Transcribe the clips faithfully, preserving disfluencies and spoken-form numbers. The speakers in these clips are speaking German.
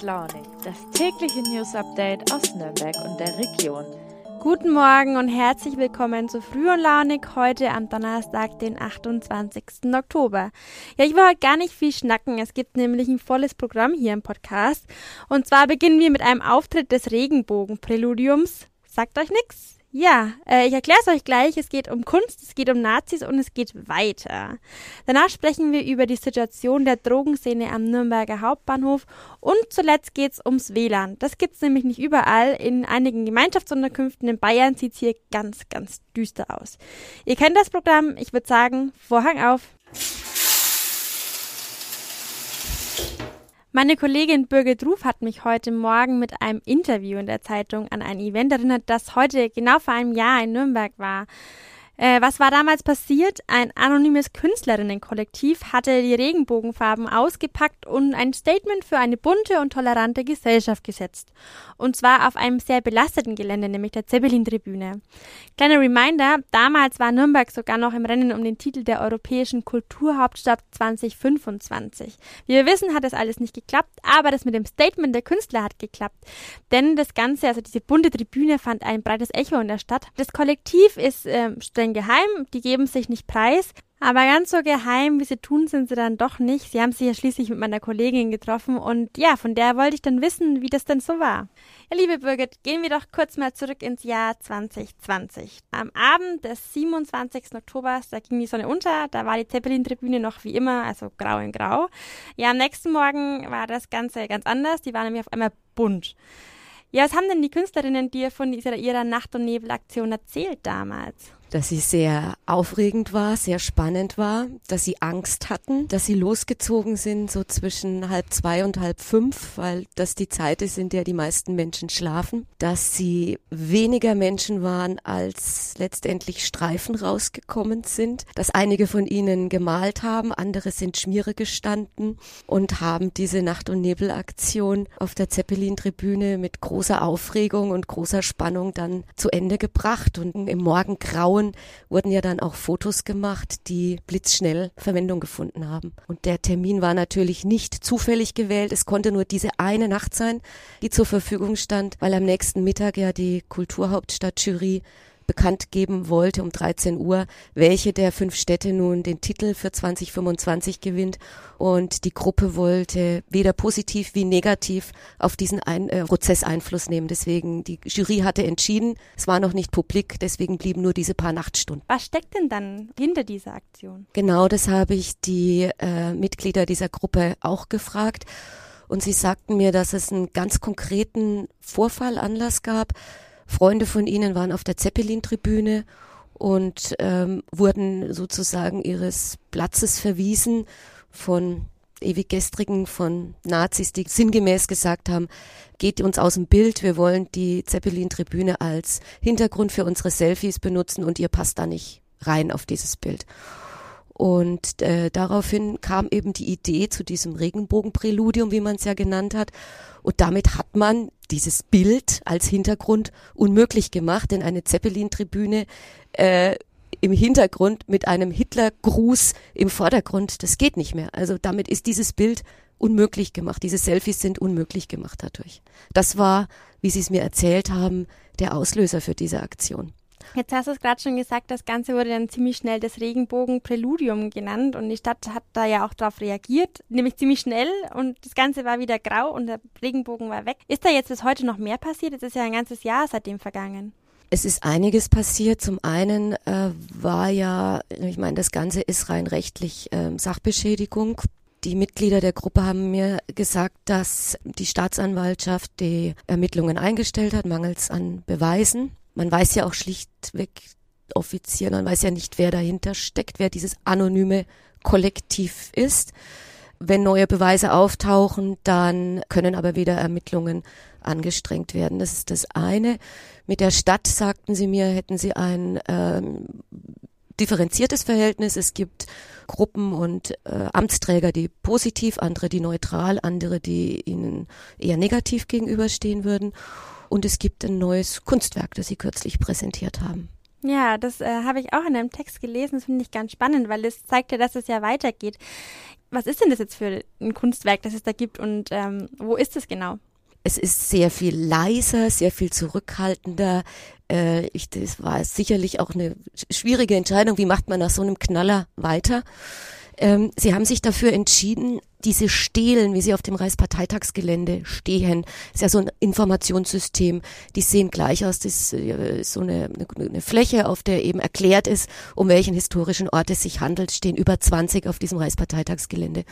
und Launig, das tägliche News-Update aus Nürnberg und der Region. Guten Morgen und herzlich willkommen zu Früh und Launig heute am Donnerstag, den achtundzwanzigsten Oktober. Ja, ich will heute gar nicht viel schnacken, es gibt nämlich ein volles Programm hier im Podcast. Und zwar beginnen wir mit einem Auftritt des Regenbogen-Präludiums. Sagt euch nix? Ja, äh, ich erkläre es euch gleich. Es geht um Kunst, es geht um Nazis und es geht weiter. Danach sprechen wir über die Situation der Drogenszene am Nürnberger Hauptbahnhof und zuletzt geht's ums W L A N. Das gibt's nämlich nicht überall. In einigen Gemeinschaftsunterkünften in Bayern sieht's hier ganz, ganz düster aus. Ihr kennt das Programm. Ich würde sagen, Vorhang auf. Meine Kollegin Birgit Ruf hat mich heute Morgen mit einem Interview in der Zeitung an ein Event erinnert, das heute genau vor einem Jahr in Nürnberg war. Äh, was war damals passiert? Ein anonymes Künstlerinnenkollektiv hatte die Regenbogenfarben ausgepackt und ein Statement für eine bunte und tolerante Gesellschaft gesetzt. Und zwar auf einem sehr belasteten Gelände, nämlich der Zeppelin-Tribüne. Kleiner Reminder, damals war Nürnberg sogar noch im Rennen um den Titel der europäischen Kulturhauptstadt zwanzig fünfundzwanzig. Wie wir wissen, hat das alles nicht geklappt, aber das mit dem Statement der Künstler hat geklappt. Denn das Ganze, also diese bunte Tribüne, fand ein breites Echo in der Stadt. Das Kollektiv ist äh, streng geheim, die geben sich nicht preis, aber ganz so geheim, wie sie tun, sind sie dann doch nicht. Sie haben sich ja schließlich mit meiner Kollegin getroffen und ja, von der wollte ich dann wissen, wie das denn so war. Ja, liebe Birgit, gehen wir doch kurz mal zurück ins Jahr zwanzig zwanzig. Am Abend des siebenundzwanzigsten Oktobers, da ging die Sonne unter, da war die Zeppelin-Tribüne noch wie immer, also grau in grau. Ja, am nächsten Morgen war das Ganze ganz anders, die waren nämlich auf einmal bunt. Ja, was haben denn die Künstlerinnen dir von dieser, ihrer Nacht- und Nebelaktion erzählt damals? Dass sie sehr aufregend war, sehr spannend war, dass sie Angst hatten, dass sie losgezogen sind so zwischen halb zwei und halb fünf, weil das die Zeit ist, in der die meisten Menschen schlafen, dass sie weniger Menschen waren, als letztendlich Streifen rausgekommen sind, dass einige von ihnen gemalt haben, andere sind Schmiere gestanden und haben diese Nacht- und Nebelaktion auf der Zeppelin-Tribüne mit großer Aufregung und großer Spannung dann zu Ende gebracht und im Morgengrauen wurden ja dann auch Fotos gemacht, die blitzschnell Verwendung gefunden haben. Und der Termin war natürlich nicht zufällig gewählt. Es konnte nur diese eine Nacht sein, die zur Verfügung stand, weil am nächsten Mittag ja die Kulturhauptstadt-Jury bekannt geben wollte um dreizehn Uhr, welche der fünf Städte nun den Titel für zwanzig fünfundzwanzig gewinnt. Und die Gruppe wollte weder positiv wie negativ auf diesen Ein- äh, Prozess Einfluss nehmen. Deswegen, die Jury hatte entschieden, es war noch nicht publik, deswegen blieben nur diese paar Nachtstunden. Was steckt denn dann hinter dieser Aktion? Genau, das habe ich die äh, Mitglieder dieser Gruppe auch gefragt. Und sie sagten mir, dass es einen ganz konkreten Vorfallanlass gab. Freunde von ihnen waren auf der Zeppelin-Tribüne und ähm, wurden sozusagen ihres Platzes verwiesen von Ewiggestrigen, von Nazis, die sinngemäß gesagt haben, geht uns aus dem Bild, wir wollen die Zeppelin-Tribüne als Hintergrund für unsere Selfies benutzen und ihr passt da nicht rein auf dieses Bild. Und äh, daraufhin kam eben die Idee zu diesem Regenbogenpräludium, wie man es ja genannt hat. Und damit hat man dieses Bild als Hintergrund unmöglich gemacht, denn eine Zeppelin-Tribüne äh, im Hintergrund mit einem Hitlergruß im Vordergrund, das geht nicht mehr. Also damit ist dieses Bild unmöglich gemacht. Diese Selfies sind unmöglich gemacht dadurch. Das war, wie Sie es mir erzählt haben, der Auslöser für diese Aktion. Jetzt hast du es gerade schon gesagt, das Ganze wurde dann ziemlich schnell das Regenbogen-Präludium genannt und die Stadt hat da ja auch darauf reagiert, nämlich ziemlich schnell und das Ganze war wieder grau und der Regenbogen war weg. Ist da jetzt bis heute noch mehr passiert? Es ist ja ein ganzes Jahr seitdem vergangen. Es ist einiges passiert. Zum einen äh, war ja, ich meine, das Ganze ist rein rechtlich äh, Sachbeschädigung. Die Mitglieder der Gruppe haben mir gesagt, dass die Staatsanwaltschaft die Ermittlungen eingestellt hat, mangels an Beweisen. Man weiß ja auch schlichtweg offiziell, man weiß ja nicht, wer dahinter steckt, wer dieses anonyme Kollektiv ist. Wenn neue Beweise auftauchen, dann können aber wieder Ermittlungen angestrengt werden. Das ist das eine. Mit der Stadt, sagten sie mir, hätten sie ein ähm, differenziertes Verhältnis. Es gibt Gruppen und äh, Amtsträger, die positiv, andere, die neutral, andere, die ihnen eher negativ gegenüberstehen würden. Und es gibt ein neues Kunstwerk, das sie kürzlich präsentiert haben. Ja, das äh, habe ich auch in einem Text gelesen. Das finde ich ganz spannend, weil es zeigt ja, dass es ja weitergeht. Was ist denn das jetzt für ein Kunstwerk, das es da gibt und ähm, wo ist es genau? Es ist sehr viel leiser, sehr viel zurückhaltender. Äh, ich, das war sicherlich auch eine schwierige Entscheidung. Wie macht man nach so einem Knaller weiter? Ähm, sie haben sich dafür entschieden, diese Stelen, wie sie auf dem Reichsparteitagsgelände stehen, ist ja so ein Informationssystem, die sehen gleich aus, das ist so eine, eine, eine Fläche, auf der eben erklärt ist, um welchen historischen Ort es sich handelt, stehen über zwanzig auf diesem Reichsparteitagsgelände.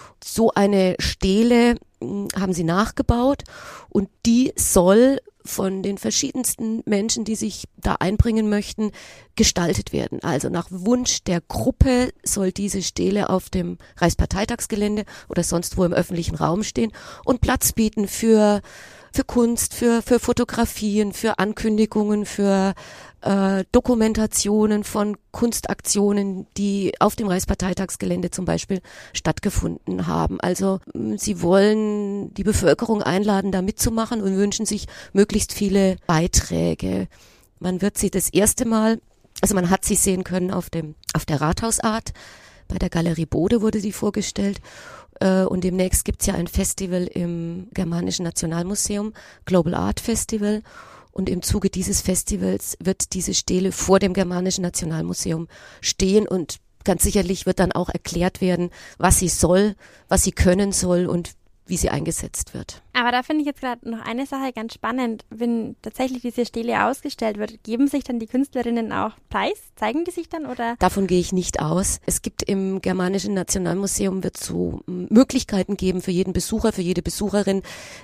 So eine Stele haben sie nachgebaut und die soll von den verschiedensten Menschen, die sich da einbringen möchten, gestaltet werden. Also nach Wunsch der Gruppe soll diese Stele auf dem Reichsparteitagsgelände oder sonst wo im öffentlichen Raum stehen und Platz bieten für für Kunst, für für Fotografien, für Ankündigungen, für äh, Dokumentationen von Kunstaktionen, die auf dem Reichsparteitagsgelände zum Beispiel stattgefunden haben. Also sie wollen die Bevölkerung einladen, da mitzumachen und wünschen sich möglichst viele Beiträge. Man wird sie das erste Mal, also man hat sie sehen können auf dem auf der Rathausart, bei der Galerie Bode wurde sie vorgestellt. Und demnächst gibt's ja ein Festival im Germanischen Nationalmuseum, Global Art Festival. Und im Zuge dieses Festivals wird diese Stele vor dem Germanischen Nationalmuseum stehen und ganz sicherlich wird dann auch erklärt werden, was sie soll, was sie können soll und wie sie eingesetzt wird. Aber da finde ich jetzt gerade noch eine Sache ganz spannend. Wenn tatsächlich diese Stele ausgestellt wird, geben sich dann die Künstlerinnen auch preis? Zeigen die sich dann oder? Davon gehe ich nicht aus. Es gibt im Germanischen Nationalmuseum wird so Möglichkeiten geben für jeden Besucher, für jede Besucherin,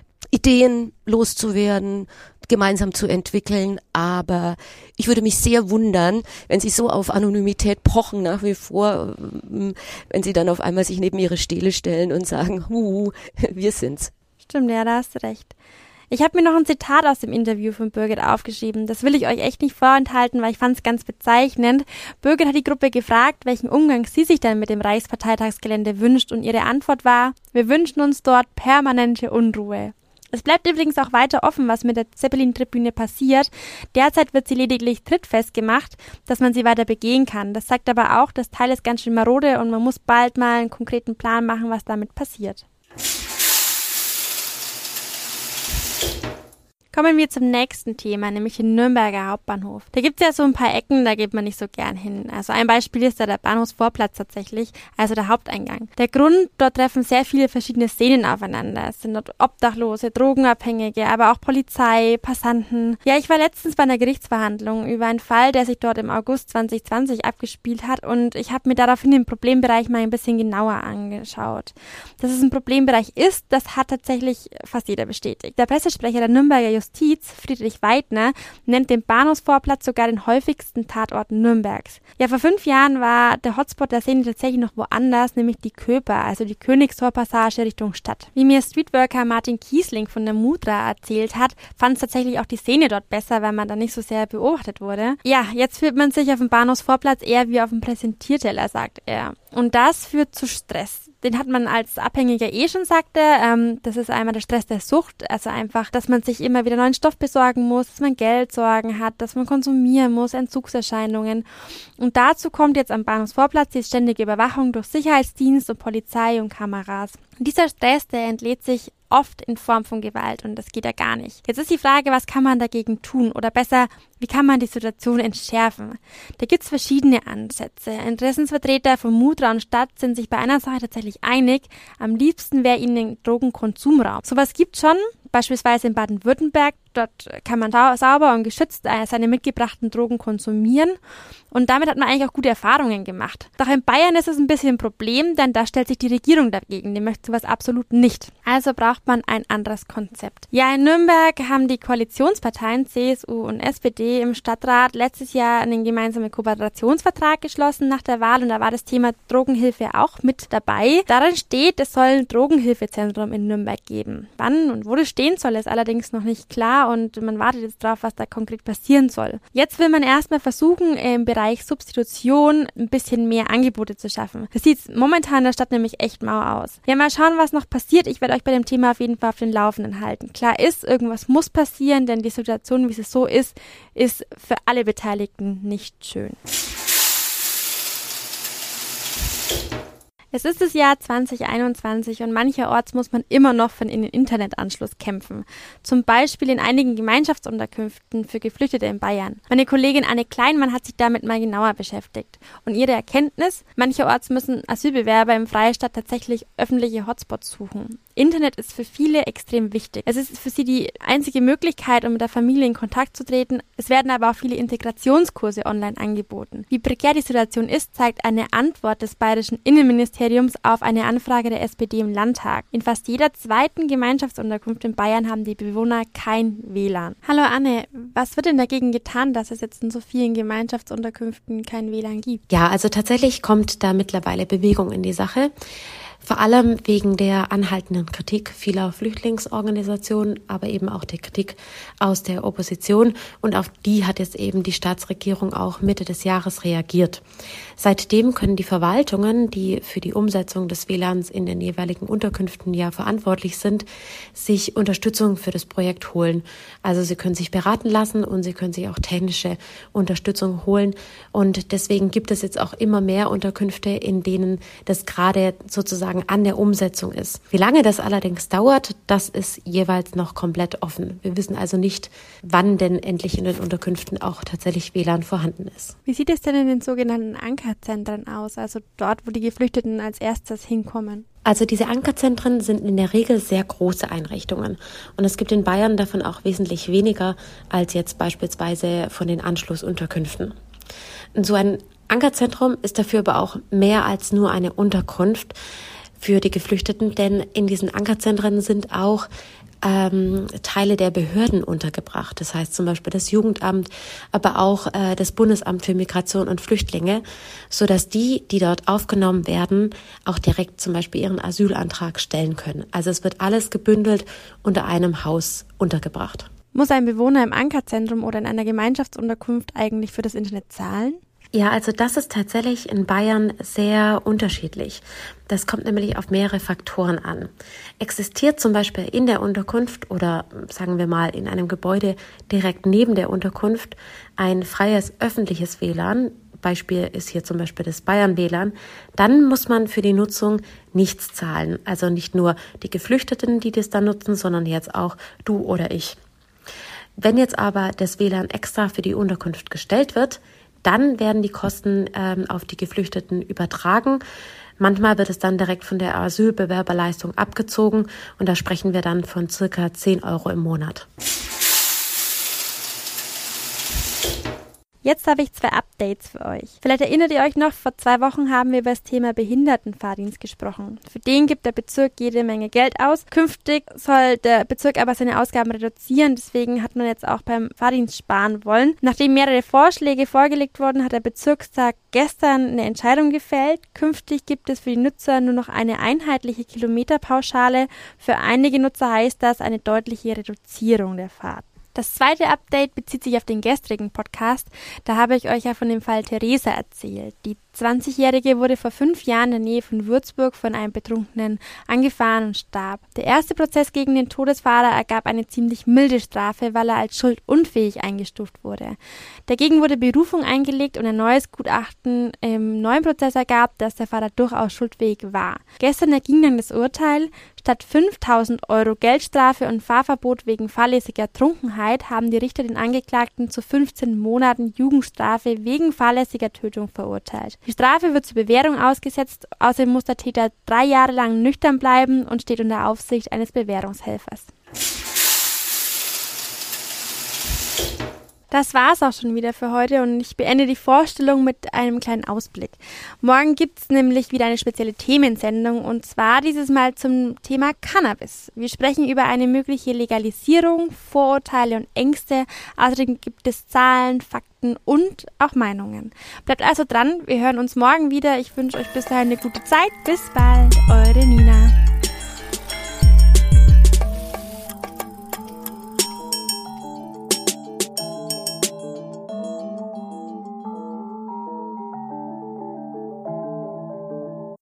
Ideen loszuwerden, gemeinsam zu entwickeln, aber ich würde mich sehr wundern, wenn sie so auf Anonymität pochen nach wie vor, wenn sie dann auf einmal sich neben ihre Stele stellen und sagen, hu, wir sind's. Stimmt, ja, da hast du recht. Ich habe mir noch ein Zitat aus dem Interview von Birgit aufgeschrieben. Das will ich euch echt nicht vorenthalten, weil ich fand es ganz bezeichnend. Birgit hat die Gruppe gefragt, welchen Umgang sie sich denn mit dem Reichsparteitagsgelände wünscht und ihre Antwort war, wir wünschen uns dort permanente Unruhe. Es bleibt übrigens auch weiter offen, was mit der Zeppelin-Tribüne passiert. Derzeit wird sie lediglich trittfest gemacht, dass man sie weiter begehen kann. Das sagt aber auch, das Teil ist ganz schön marode und man muss bald mal einen konkreten Plan machen, was damit passiert. Kommen wir zum nächsten Thema, nämlich den Nürnberger Hauptbahnhof. Da gibt's ja so ein paar Ecken, da geht man nicht so gern hin. Also ein Beispiel ist da der Bahnhofsvorplatz tatsächlich, also der Haupteingang. Der Grund, dort treffen sehr viele verschiedene Szenen aufeinander. Es sind dort Obdachlose, Drogenabhängige, aber auch Polizei, Passanten. Ja, ich war letztens bei einer Gerichtsverhandlung über einen Fall, der sich dort im August zwanzig zwanzig abgespielt hat und ich habe mir daraufhin den Problembereich mal ein bisschen genauer angeschaut. Dass es ein Problembereich ist, das hat tatsächlich fast jeder bestätigt. Der Pressesprecher der Nürnberger Justiz Justiz, Friedrich Weidner, nennt den Bahnhofsvorplatz sogar den häufigsten Tatort Nürnbergs. Ja, vor fünf Jahren war der Hotspot der Szene tatsächlich noch woanders, nämlich die Köper, also die Königstorpassage Richtung Stadt. Wie mir Streetworker Martin Kiesling von der Mudra erzählt hat, fand es tatsächlich auch die Szene dort besser, weil man da nicht so sehr beobachtet wurde. Ja, jetzt fühlt man sich auf dem Bahnhofsvorplatz eher wie auf dem Präsentierteller, sagt er. Und das führt zu Stress. Den hat man als Abhängiger eh schon, sagte. Ähm, das ist einmal der Stress der Sucht, also einfach, dass man sich immer wieder neuen Stoff besorgen muss, dass man Geldsorgen hat, dass man konsumieren muss, Entzugserscheinungen. Und dazu kommt jetzt am Bahnhofsvorplatz die ständige Überwachung durch Sicherheitsdienst und Polizei und Kameras. Und dieser Stress, der entlädt sich oft in Form von Gewalt und das geht ja gar nicht. Jetzt ist die Frage, was kann man dagegen tun oder besser, wie kann man die Situation entschärfen? Da gibt es verschiedene Ansätze. Interessensvertreter von Mudra und Stadt sind sich bei einer Sache tatsächlich einig, am liebsten wäre ihnen ein Drogenkonsumraum. Sowas gibt schon, beispielsweise in Baden-Württemberg. Dort kann man sauber und geschützt seine mitgebrachten Drogen konsumieren und damit hat man eigentlich auch gute Erfahrungen gemacht. Doch in Bayern ist es ein bisschen ein Problem, denn da stellt sich die Regierung dagegen, die möchte sowas absolut nicht. Also braucht man ein anderes Konzept. Ja, in Nürnberg haben die Koalitionsparteien C S U und S P D im Stadtrat letztes Jahr einen gemeinsamen Kooperationsvertrag geschlossen nach der Wahl und da war das Thema Drogenhilfe auch mit dabei. Darin steht, es soll ein Drogenhilfezentrum in Nürnberg geben. Wann und wo das stehen soll, ist allerdings noch nicht klar und man wartet jetzt drauf, was da konkret passieren soll. Jetzt will man erstmal versuchen, im Bereich Substitution ein bisschen mehr Angebote zu schaffen. Das sieht momentan in der Stadt nämlich echt mau aus. Ja, mal schauen, was noch passiert. Ich werde euch bei dem Thema auf jeden Fall auf den Laufenden halten. Klar ist, irgendwas muss passieren, denn die Situation, wie sie so ist, ist für alle Beteiligten nicht schön. Es ist das Jahr zwanzig einundzwanzig und mancherorts muss man immer noch für einen Internetanschluss kämpfen. Zum Beispiel in einigen Gemeinschaftsunterkünften für Geflüchtete in Bayern. Meine Kollegin Anne Kleinmann hat sich damit mal genauer beschäftigt. Und ihre Erkenntnis: Mancherorts müssen Asylbewerber im Freistaat tatsächlich öffentliche Hotspots suchen. Internet ist für viele extrem wichtig. Es ist für sie die einzige Möglichkeit, um mit der Familie in Kontakt zu treten. Es werden aber auch viele Integrationskurse online angeboten. Wie prekär die Situation ist, zeigt eine Antwort des bayerischen Innenministeriums auf eine Anfrage der S P D im Landtag. In fast jeder zweiten Gemeinschaftsunterkunft in Bayern haben die Bewohner kein W L A N. Hallo Anne, was wird denn dagegen getan, dass es jetzt in so vielen Gemeinschaftsunterkünften kein W L A N gibt? Ja, also tatsächlich kommt da mittlerweile Bewegung in die Sache. Vor allem wegen der anhaltenden Kritik vieler Flüchtlingsorganisationen, aber eben auch der Kritik aus der Opposition. Und auf die hat jetzt eben die Staatsregierung auch Mitte des Jahres reagiert. Seitdem können die Verwaltungen, die für die Umsetzung des W L A Ns in den jeweiligen Unterkünften ja verantwortlich sind, sich Unterstützung für das Projekt holen. Also sie können sich beraten lassen und sie können sich auch technische Unterstützung holen. Und deswegen gibt es jetzt auch immer mehr Unterkünfte, in denen das gerade sozusagen an der Umsetzung ist. Wie lange das allerdings dauert, das ist jeweils noch komplett offen. Wir wissen also nicht, wann denn endlich in den Unterkünften auch tatsächlich W L A N vorhanden ist. Wie sieht es denn in den sogenannten Ankerzentren aus, also dort, wo die Geflüchteten als erstes hinkommen? Also diese Ankerzentren sind in der Regel sehr große Einrichtungen und es gibt in Bayern davon auch wesentlich weniger als jetzt beispielsweise von den Anschlussunterkünften. Und so ein Ankerzentrum ist dafür aber auch mehr als nur eine Unterkunft für die Geflüchteten, denn in diesen Ankerzentren sind auch ähm, Teile der Behörden untergebracht. Das heißt zum Beispiel das Jugendamt, aber auch äh, das Bundesamt für Migration und Flüchtlinge, sodass die, die dort aufgenommen werden, auch direkt zum Beispiel ihren Asylantrag stellen können. Also es wird alles gebündelt unter einem Haus untergebracht. Muss ein Bewohner im Ankerzentrum oder in einer Gemeinschaftsunterkunft eigentlich für das Internet zahlen? Ja, also das ist tatsächlich in Bayern sehr unterschiedlich. Das kommt nämlich auf mehrere Faktoren an. Existiert zum Beispiel in der Unterkunft oder sagen wir mal in einem Gebäude direkt neben der Unterkunft ein freies öffentliches W L A N, Beispiel ist hier zum Beispiel das Bayern-W L A N, dann muss man für die Nutzung nichts zahlen. Also nicht nur die Geflüchteten, die das dann nutzen, sondern jetzt auch du oder ich. Wenn jetzt aber das W L A N extra für die Unterkunft gestellt wird, dann werden die Kosten ähm, auf die Geflüchteten übertragen. Manchmal wird es dann direkt von der Asylbewerberleistung abgezogen und da sprechen wir dann von circa zehn Euro im Monat. Jetzt habe ich zwei Updates für euch. Vielleicht erinnert ihr euch noch, vor zwei Wochen haben wir über das Thema Behindertenfahrdienst gesprochen. Für den gibt der Bezirk jede Menge Geld aus. Künftig soll der Bezirk aber seine Ausgaben reduzieren, deswegen hat man jetzt auch beim Fahrdienst sparen wollen. Nachdem mehrere Vorschläge vorgelegt wurden, hat der Bezirkstag gestern eine Entscheidung gefällt. Künftig gibt es für die Nutzer nur noch eine einheitliche Kilometerpauschale. Für einige Nutzer heißt das eine deutliche Reduzierung der Fahrt. Das zweite Update bezieht sich auf den gestrigen Podcast. Da habe ich euch ja von dem Fall Theresa erzählt. Die zwanzigjährige wurde vor fünf Jahren in der Nähe von Würzburg von einem Betrunkenen angefahren und starb. Der erste Prozess gegen den Todesfahrer ergab eine ziemlich milde Strafe, weil er als schuldunfähig eingestuft wurde. Dagegen wurde Berufung eingelegt und ein neues Gutachten im neuen Prozess ergab, dass der Fahrer durchaus schuldfähig war. Gestern erging dann das Urteil. Statt fünftausend Euro Geldstrafe und Fahrverbot wegen fahrlässiger Trunkenheit haben die Richter den Angeklagten zu fünfzehn Monaten Jugendstrafe wegen fahrlässiger Tötung verurteilt. Die Strafe wird zur Bewährung ausgesetzt, außerdem muss der Täter drei Jahre lang nüchtern bleiben und steht unter Aufsicht eines Bewährungshelfers. Das war's auch schon wieder für heute und ich beende die Vorstellung mit einem kleinen Ausblick. Morgen gibt's nämlich wieder eine spezielle Themensendung und zwar dieses Mal zum Thema Cannabis. Wir sprechen über eine mögliche Legalisierung, Vorurteile und Ängste. Außerdem gibt es Zahlen, Fakten und auch Meinungen. Bleibt also dran, wir hören uns morgen wieder. Ich wünsche euch bis dahin eine gute Zeit. Bis bald, eure Nina.